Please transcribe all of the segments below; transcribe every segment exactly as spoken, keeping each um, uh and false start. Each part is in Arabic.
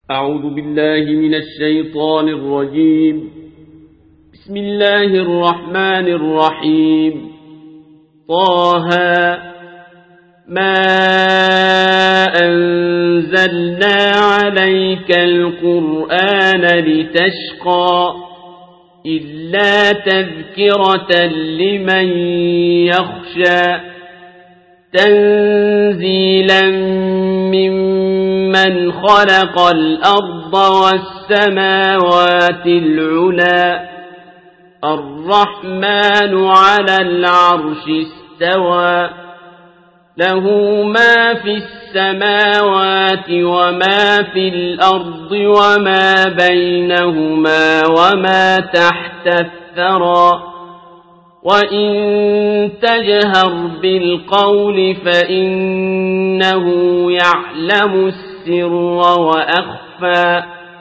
أعوذ بالله من الشيطان الرجيم. بسم الله الرحمن الرحيم. طه ما أنزلنا عليك القرآن لتشقى إلا تذكرة لمن يخشى تنزيلا ممن خلق الأرض والسماوات العلى الرحمن على العرش استوى له ما في السماوات وما في الأرض وما بينهما وما تحت الثرى وإن تجهر بالقول فإنه يعلم السر وأخفى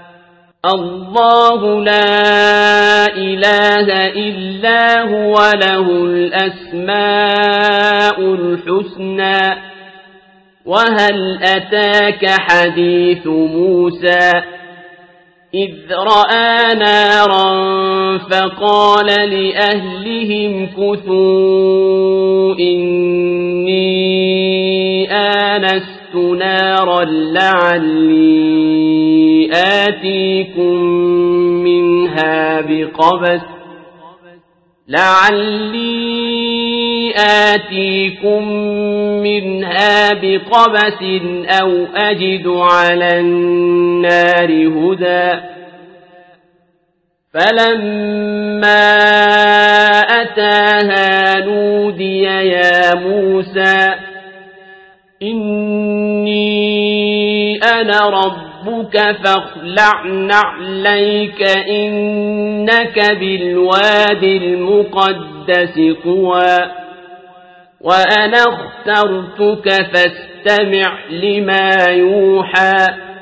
الله لا إله إلا هو له الأسماء الحسنى وهل أتاك حديث موسى إذ رأى نارا فقال لأهلهم كثوا إني آنست نارا لعلي آتيكم منها بقبس لعلي آتيكم منها بقبس أو أجد على النار هدى فلما أتاها نودي يا موسى إني أنا ربك فاخلع نعليك إنك بالواد المقدس طوى وأنا اخترتك فاستمع لما يوحى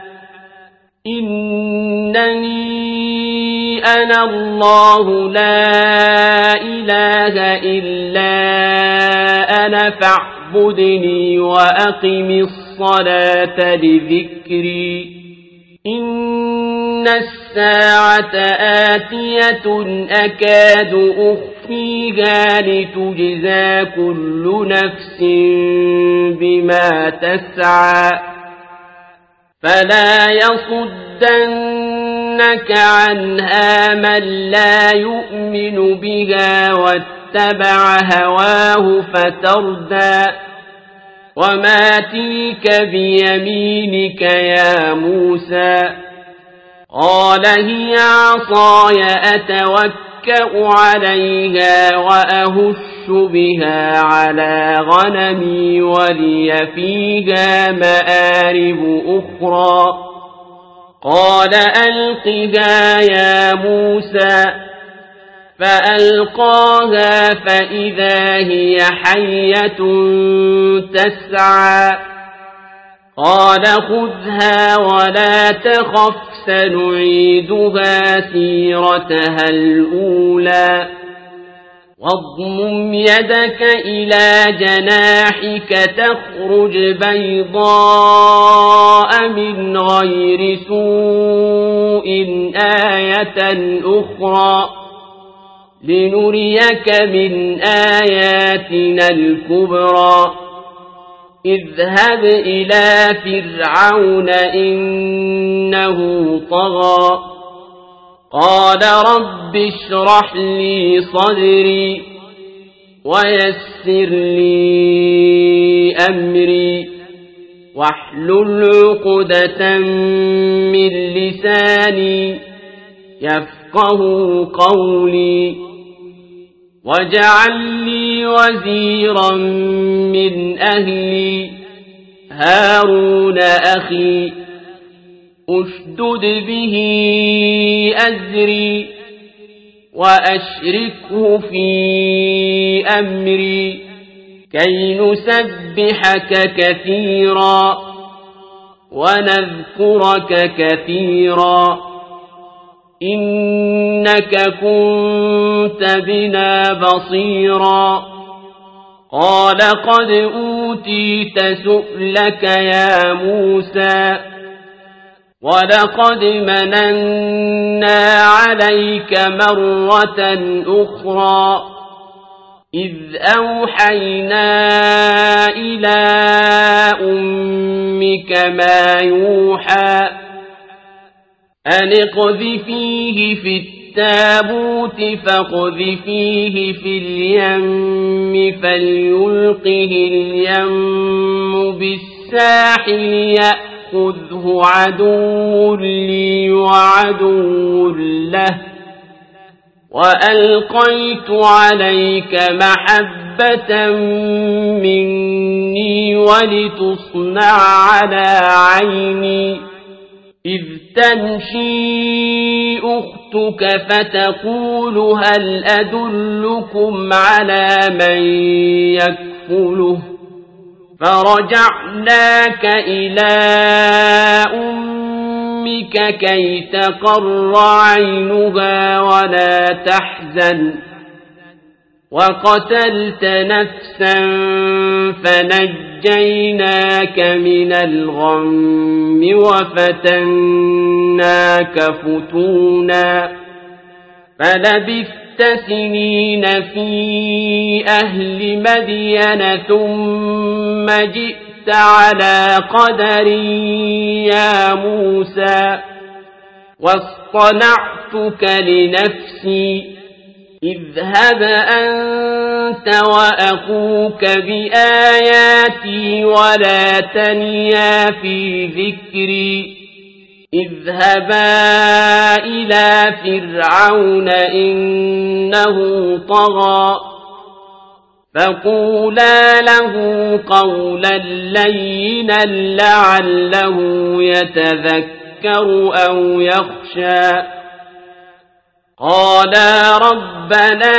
إنني أنا الله لا إله إلا أنا فاعبدني وأقم الصلاة لذكري إن الساعة آتية أكاد أخفيها لتجزى كل نفس بما تسعى فلا يصدنك عنها من لا يؤمن بها واتبع هواه فتردى وما تلك بيمينك يا موسى قال هي عصاي أتوكأ عليها وأهش بها على غنمي ولي فيها مآرب أخرى قال ألقها يا موسى فألقاها فإذا هي حية تسعى قال خذها ولا تخف سنعيدها سيرتها الأولى واضمم يدك إلى جناحك تخرج بيضاء من غير سوء آية أخرى لنريك من آياتنا الكبرى اذهب إلى فرعون إنه طغى قال رب اشرح لي صدري ويسر لي أمري واحلل عقدة من لساني يفقه قولي واجعل لي وزيرا من أهلي هارون أخي أشدد به أزري وأشركه في أمري كي نسبحك كثيرا ونذكرك كثيرا إنك كنت بنا بصيرا قال قد أوتيت سؤلك يا موسى ولقد مننا عليك مرة أخرى إذ أوحينا إلى أمك ما يوحى أن اقذفيه في التابوت فاقذفيه في اليم فليلقه اليم بالساحل يأخذه عدو لي وعدو له وألقيت عليك محبة مني ولتصنع على عيني إذ تمشي أختك فتقول هل أدلكم على من يكفله فرجعناك إلى أمك كي تقر عينها ولا تحزن وقتلت نفسا فنجيناك من الغم وفتناك فتونا فلبثت سنين في أهل مدين ثم جئت على قدر يا موسى واصطنعتك لنفسي اذهب أنت وأخوك بآياتي ولا تنيا في ذكري اذهبا إلى فرعون إنه طغى فقولا له قولا لينا لعله يتذكر أو يخشى قالا ربنا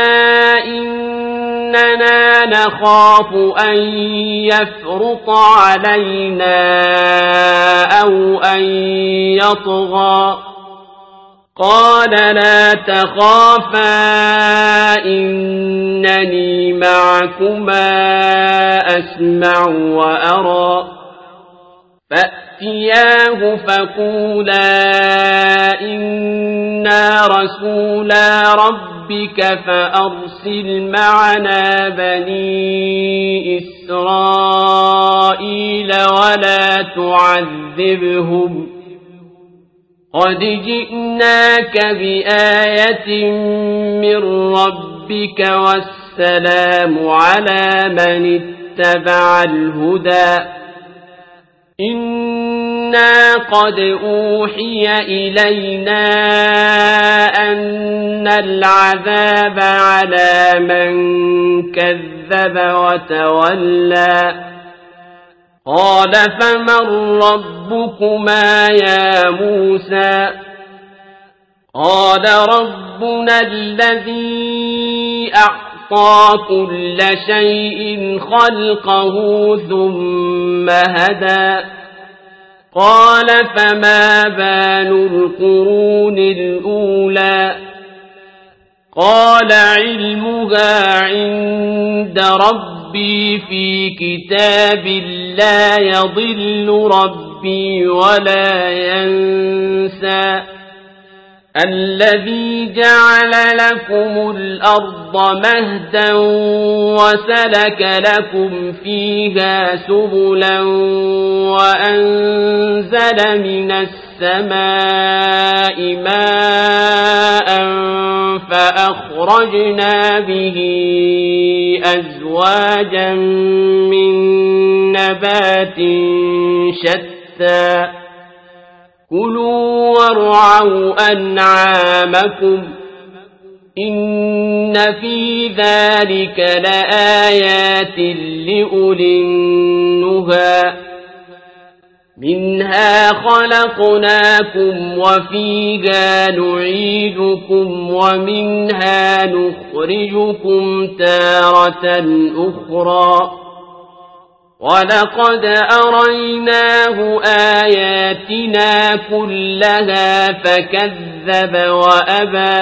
إننا نخاف أن يفرط علينا أو أن يطغى قال لا تخافا إنني معكما أسمع وأرى فأتياه فقولا إنا رسولا ربك فأرسل معنا بني إسرائيل ولا تعذبهم قد جئناك بآية من ربك والسلام على من اتبع الهدى إنا قد أوحي إلينا أن العذاب على من كذب وتولى قال فمن ربكما يا موسى قال ربنا الذي أعطى كل شيء خلقه ثم هدى قال فما بال القرون الأولى قال علمها عند ربي في كتاب لا يضل ربي ولا ينسى الذي جعل لكم الأرض مهدا وسلك لكم فيها سبلا وأنزل من السماء ماء فأخرجنا به أزواجا من نبات شتى كلوا وارعوا أنعامكم إن في ذلك لآيات لأولي النهى منها خلقناكم وفيها نعيدكم ومنها نخرجكم تارة أخرى ولقد أريناه آياتنا كلها فكذب وأبى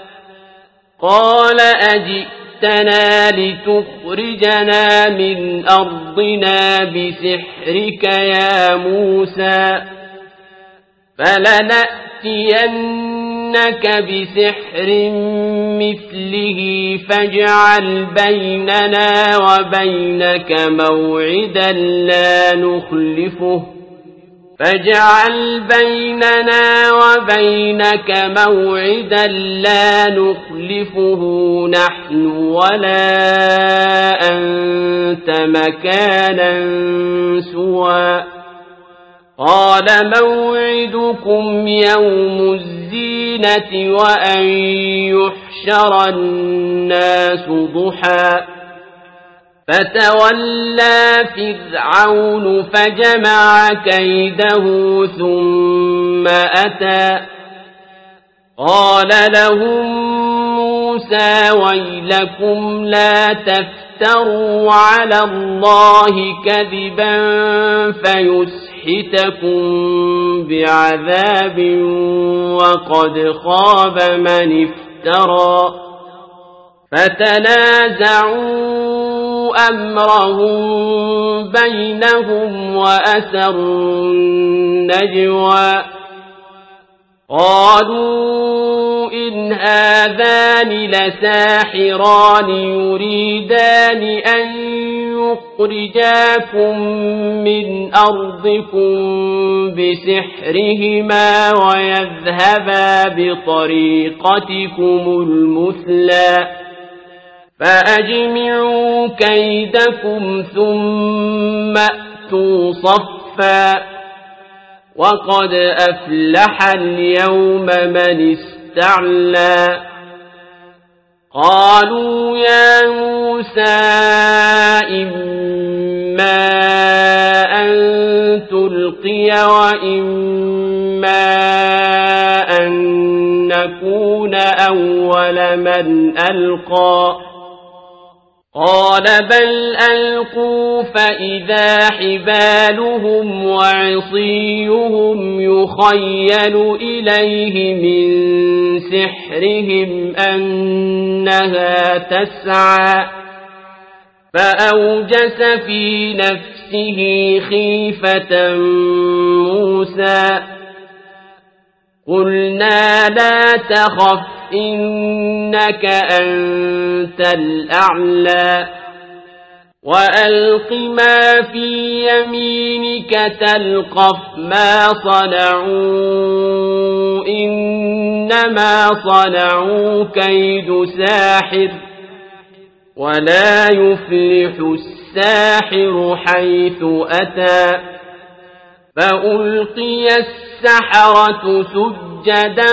قال أجئتنا لتخرجنا من أرضنا بسحرك يا موسى فلنأتينك بسحر مثله فاجعل بيننا وبينك موعدا لا نخلفه فاجعل بيننا وبينك موعدا لا نخلفه نحن ولا أنت مكانا سوى قال موعدكم يوم الزينة وأن يحشر الناس ضحى فتولى فرعون فجمع كيده ثم أتى قال لهم موسى ويلكم لا تفتروا على الله كذبا فيسحتكم بعذاب وقد خاب من افترى فتنازعوا أمرهم بينهم وأسروا النجوى قالوا إن هذان لساحران يريدان أن يخرجاكم من أرضكم بسحرهما ويذهبا بطريقتكم المثلى فأجمعوا كيدكم ثم أتوا صفا وقد أفلح اليوم من استعلى قالوا يا موسى إما أن تلقي وإما أن نكون أول من ألقى قال بل ألقوا فإذا حبالهم وعصيهم يخيل إليه من سحرهم أنها تسعى فأوجس في نفسه خيفة موسى قلنا لا تخف إنك أنت الأعلى وألق ما في يمينك تلقف ما صنعوا إنما صنعوا كيد ساحر ولا يفلح الساحر حيث أتى فألقي السحرة سجدا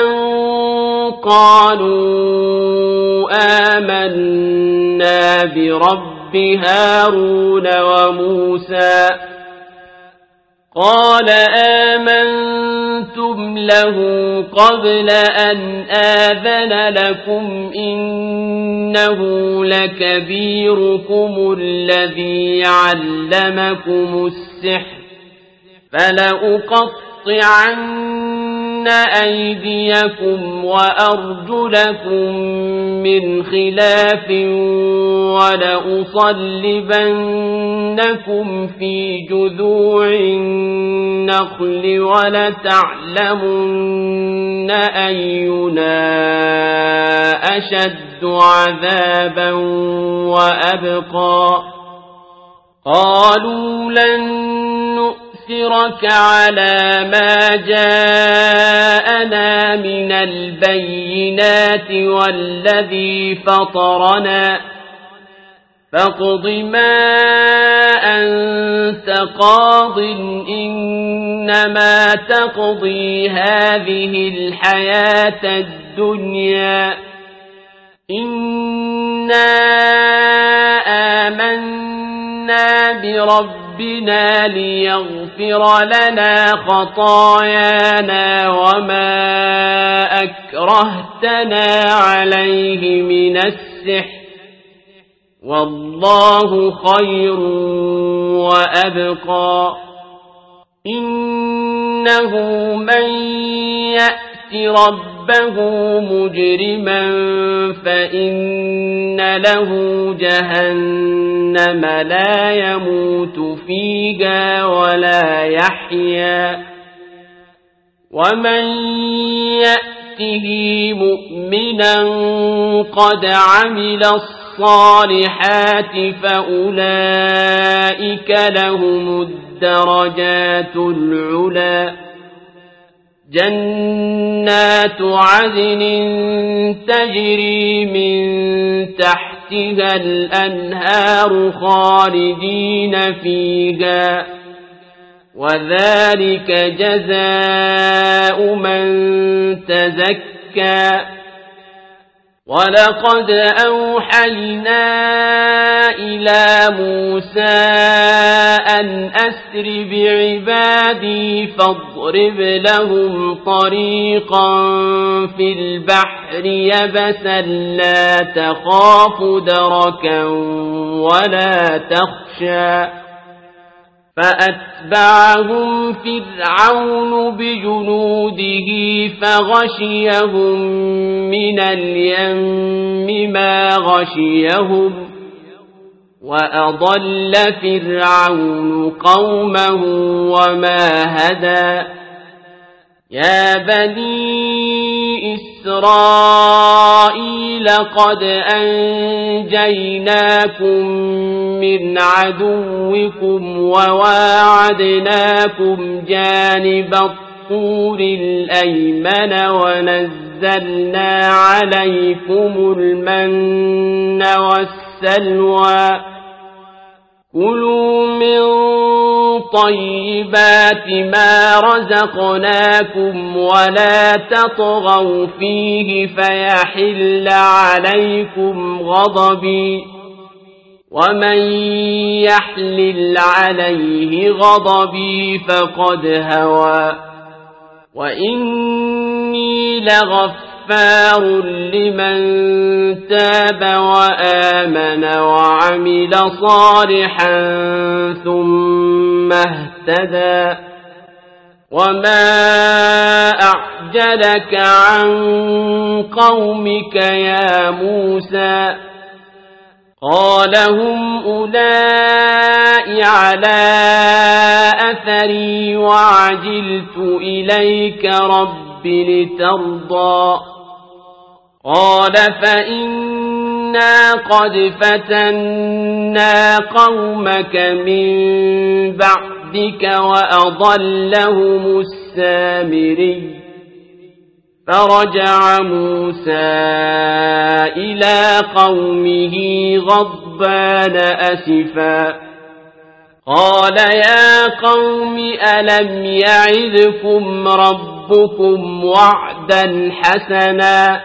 قالوا آمنا برب هارون وموسى قال آمنتم له قبل أن آذن لكم إنه لكبيركم الذي علمكم السحر فلأقطعن أيديكم وأرجلكم من خلاف ولأصلبنكم في جذوع النخل ولتعلمن أينا أشد عذابا وأبقى قالوا لن نؤثرك على ما جاءنا من البينات والذي فطرنا فاقض ما أنت قاض إنما تقضي هذه الحياة الدنيا إنا آمنا بربنا ليغفر لنا خطايانا وما أكرهتنا عليه من السحر والله خير وأبقى إنه من يأت ربه مجرما فإن له جهنم لا يموت فيها ولا يحيا ومن يأته مؤمنا قد عمل الصالحات فأولئك لهم الدرجات العلى جنات عدن تجري من تحتها الأنهار خالدين فيها وذلك جزاء من تزكى ولقد أوحينا إلى موسى أن أسر بعبادي فاضرب لهم طريقا في البحر يبسا لا تخاف دركا ولا تخشى فأتبعهم فرعون بجنوده فغشيهم من اليم ما غشيهم وأضل فرعون قومه وما هدى يا بني إسرائيل قد أنجيناكم من عدوكم وواعدناكم جانب الطور الأيمن ونزلنا عليكم المن والسلوى كلوا من طيبات ما رزقناكم ولا تطغوا فيه فيحل عليكم غضبي ومن يحلل عليه غضبي فقد هوى وإني لغفار لمن تاب وآمن وعمل صالحا ثم اهتدى وما أعجلك عن قومك يا موسى قال هم أولئك على أثري وعجلت إليك رب لترضى قال فإنا قد فتنا قومك من بعدك وأضلهم السامري فرجع موسى إلى قومه غضبان أسفا قال يا قوم ألم يعدكم ربكم وعدا حسنا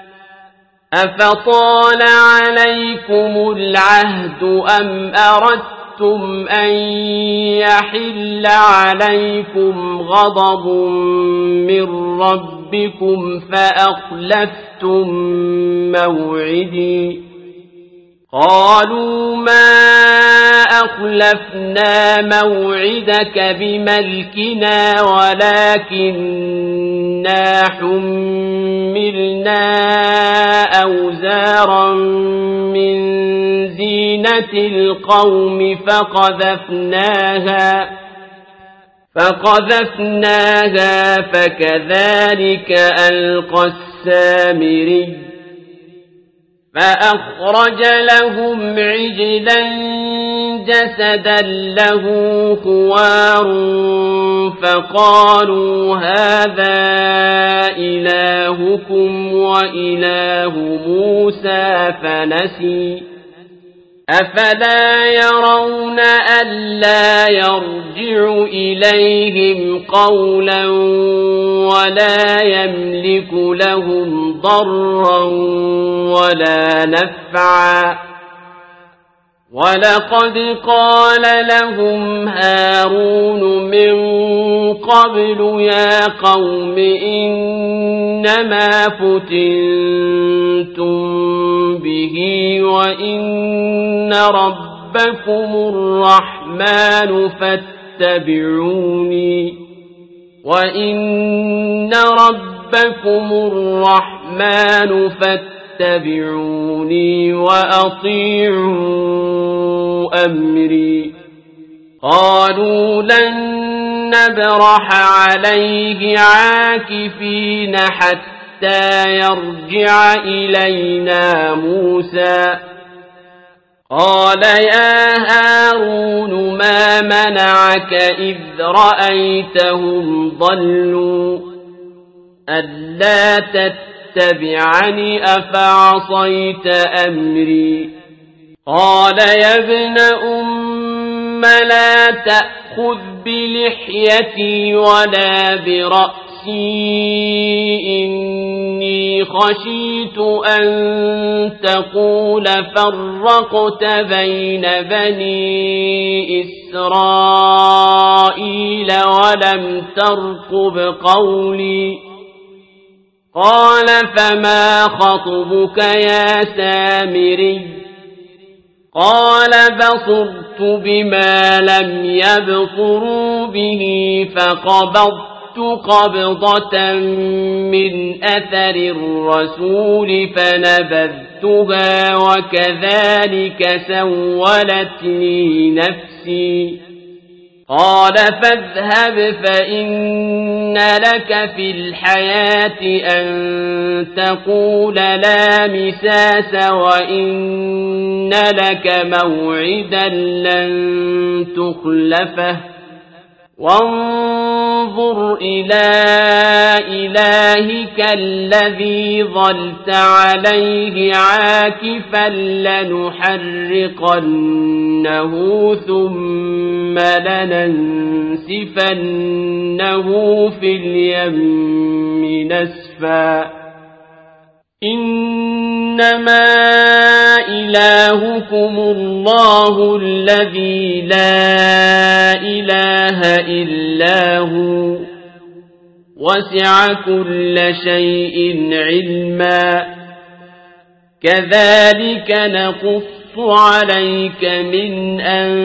أفطال عليكم العهد أم أردتم أن يحل عليكم غضب من ربكم فأخلفتم موعدي قالوا ما أخلفنا موعدك بملكنا ولكننا حملنا أوزارا من زينة القوم فقذفناها فقذفناها فكذلك ألقى السامري فأخرج لهم عجلا جسدا له خوار فقالوا هذا إلهكم وإله موسى فنسي أفلا يرون ألا يرجع إليهم قولا ولا يملك لهم ضرا ولا نفعا ولقد قال لهم هارون من قبل يا قوم إنما فتنتم به وإن ربكم الرحمن فاتبعوني وإن ربكم الرحمن فاتبعوني وأطيعوا أمري قالوا لن نبرح عليه عاكفين حتى يرجع إلينا موسى قال يا هارون ما منعك إذ رأيتهم ضلوا ألا تتبعني أفعصيت أمري قال يا ابن أم لا تأخذ بلحيتي ولا برأسي إني خشيت أن تقول فرقت بين بني إسرائيل ولم ترقب قولي قال فما خطبك يا سامري قال بصرت بما لم يبصروا به فقبضت قبضة من أثر الرسول فنبذتها وكذلك سولت لي نفسي قال فاذهب فإن لك في الحياة أن تقول لا مساس وإن لك موعدا لن تخلفه وانظر إلى إلهك الذي ظلت عليه عاكفا لنحرقنه ثم لننسفنه في اليم نسفا إنما إلهكم الله الذي لا إله إلا هو وسع كل شيء علما كذلك نقص عليك من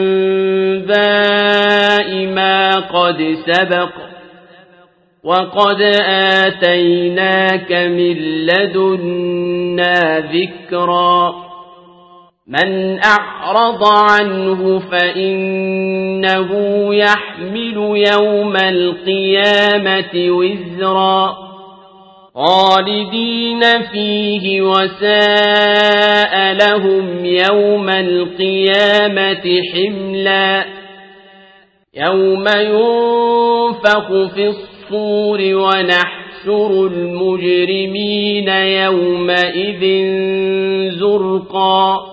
أنباء ما قد سبق وقد آتيناك من لدنا ذكرا من أعرض عنه فإنه يحمل يوم القيامة وزرا خالدين فيه وساء لهم يوم القيامة حملا يوم ينفخ في الصور ونحشر المجرمين يومئذ زرقا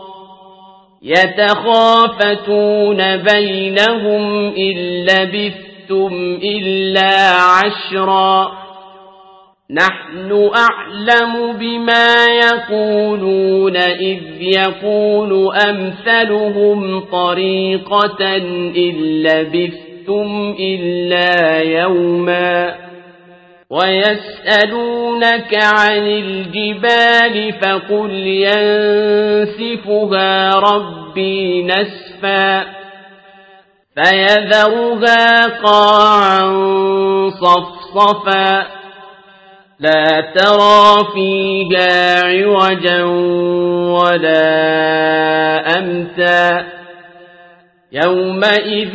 يتخافتون بينهم إن لبثتم إلا عشرا نحن أعلم بما يقولون إذ يقول أمثلهم طريقة إن لبثتم إلا يوما ويسألونك عن الجبال فقل ينسفها ربي نسفا فيذرها قاعا صفصفا لا ترى فيها عوجا ولا أمتا يومئذ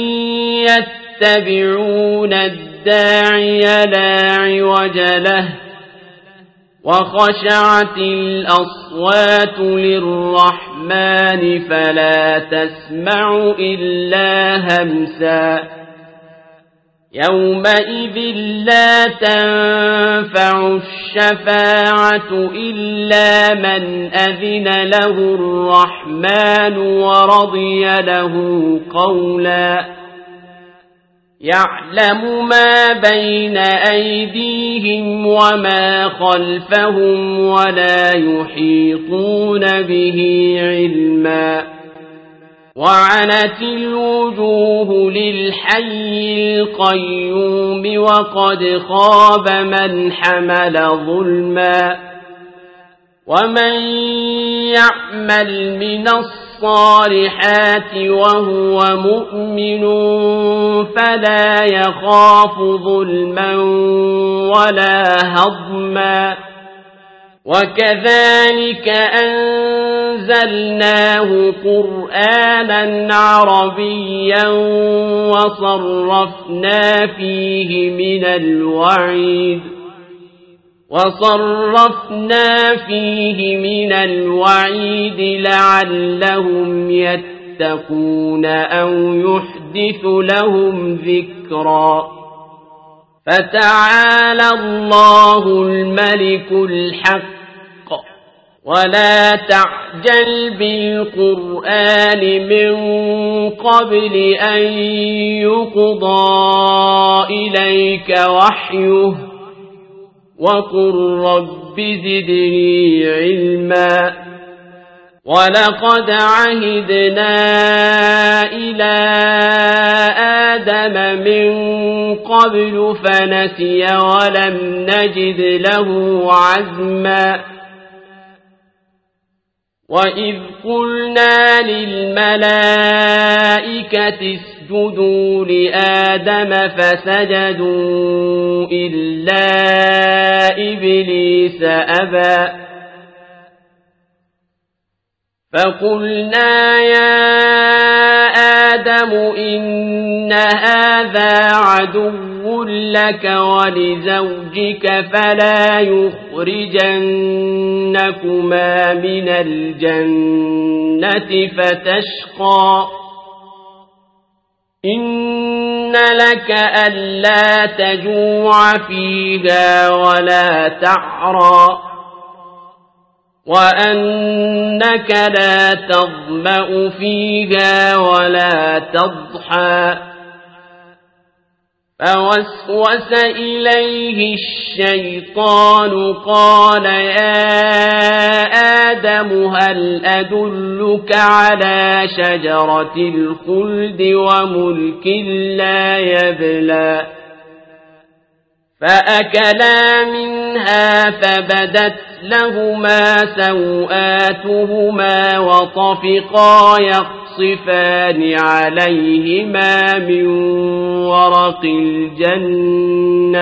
يتبعون الداعي لا عوج له وخشعت الأصوات للرحمن فلا تسمع إلا همسا يومئذ لا تنفع الشفاعة إلا من أذن له الرحمن ورضي له قولا يعلم ما بين أيديهم وما خلفهم ولا يحيطون به علما وعنت الوجوه للحي القيوم وقد خاب من حمل ظلما ومن يعمل من الصالحات وهو مؤمن فلا يخاف ظلما ولا هضما وكذلك أنزلنا أنزلناه قرآنا عربيا وصرفنا فيه من الوعيد وصرفنا فيه من الوعيد لعلهم يتقون أو يحدث لهم ذكرا فتعالى الله الملك الحق ولا تعجل بالقرآن من قبل أن يقضى إليك وحيه وقل رب زدني علما ولقد عهدنا إلى آدم من قبل فنسي ولم نجد له عزما وإذ قلنا للملائكة اسجدوا لآدم فسجدوا إلا إبليس أبى فقلنا يا آدم إن هذا عدو لك ولزوجك فلا يخرجنكما من الجنة فتشقى إن لك ألا تجوع فيها ولا تعرى وأنك لا تظمأ فيها ولا تضحى فوسوس إليه الشيطان قال يا آدم هل أدلك على شجرة الخلد وملك لا يبلى فأكلا منها فبدت لهما سوآتهما وطفقا يخصفان عليهما من ورق الجنة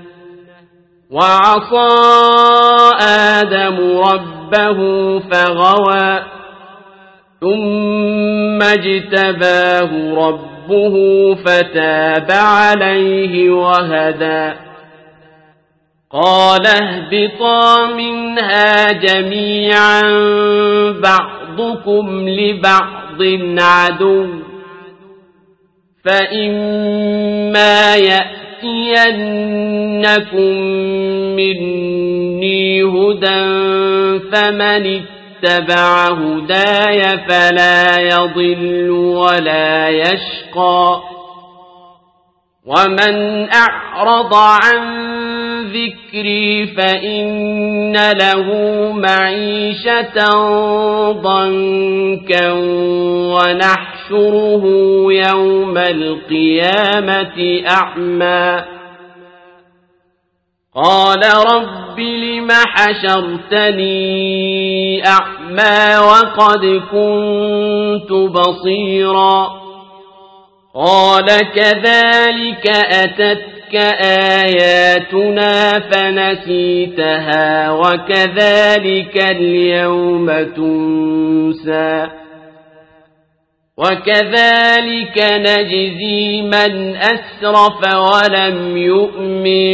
وعصى آدم ربه فغوى ثم اجتباه ربه فتاب عليه وهدى قال اهبطا منها جميعا بعضكم لبعض عدو فإما يأتينكم مني هدى فمن اتبع هداي فلا يضل ولا يشقى ومن أعرض عن ذكري فإن له معيشة ضنكا ونحشره يوم القيامة أعمى قال رب لم حشرتني أعمى وقد كنت بصيرا قال كذلك أتتك آياتنا فنسيتها وكذلك اليوم تنسى وكذلك نجزي من أسرف ولم يؤمن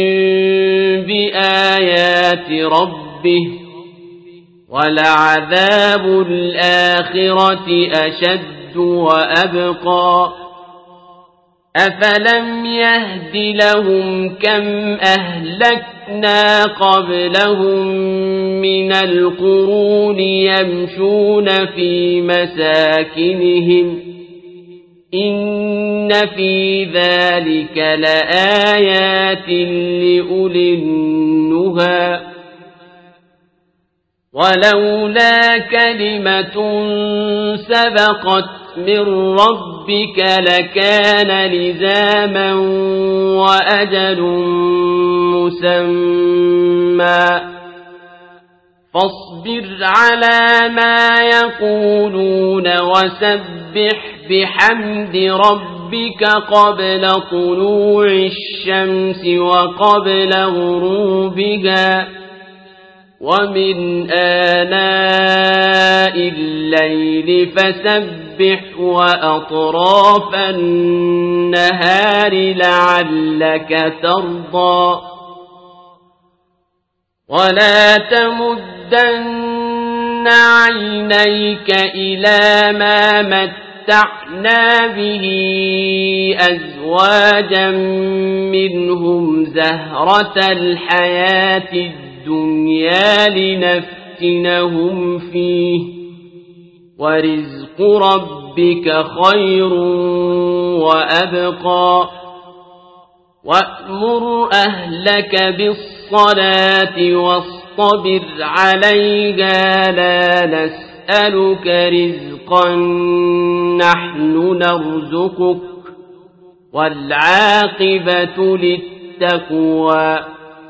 بآيات ربه ولعذاب الآخرة أشد وأبقى أفلم يهد لهم كم أهلكنا قبلهم من القرون يمشون في مساكنهم إن في ذلك لآيات لأولي النهى ولولا كلمة سبقت من ربك لكان لزاما وأجل مسمى فاصبر على ما يقولون وسبح بحمد ربك قبل طلوع الشمس وقبل غروبها ومن آناء الليل فسبح وأطراف النهار لعلك ترضى ولا تمدن عينيك إلى ما متعنا به أزواجا منهم زهرة الحياة الدنيا لنفتنهم فيه ورزق ربك خير وأبقى وأمر أهلك بالصلاة واصطبر عليها لا نسألك رزقا نحن نرزقك والعاقبة للتقوى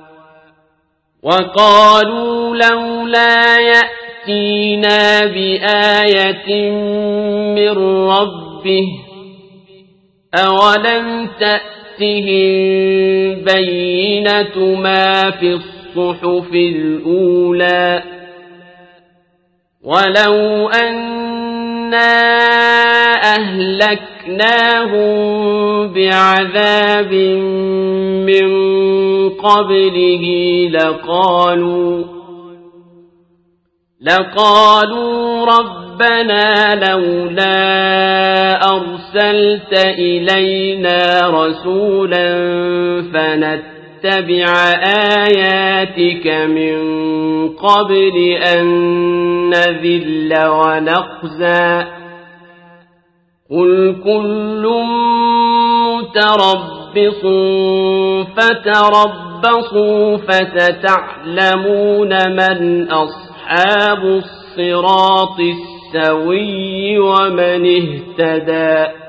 وقالوا لولا يأتينا بآية من ربه أولم تأتهم بينة ما في الصحف الأولى ولو أنا أهلكناهم بعذاب من قبله لقالوا لقالوا ربنا لولا أرسلت إلينا رسولا فنتبع آياتك من قبل أن نذل ونخزى قل كل متربص فتربصوا فستعلمون من أصحاب الصراط السوي ومن اهتدى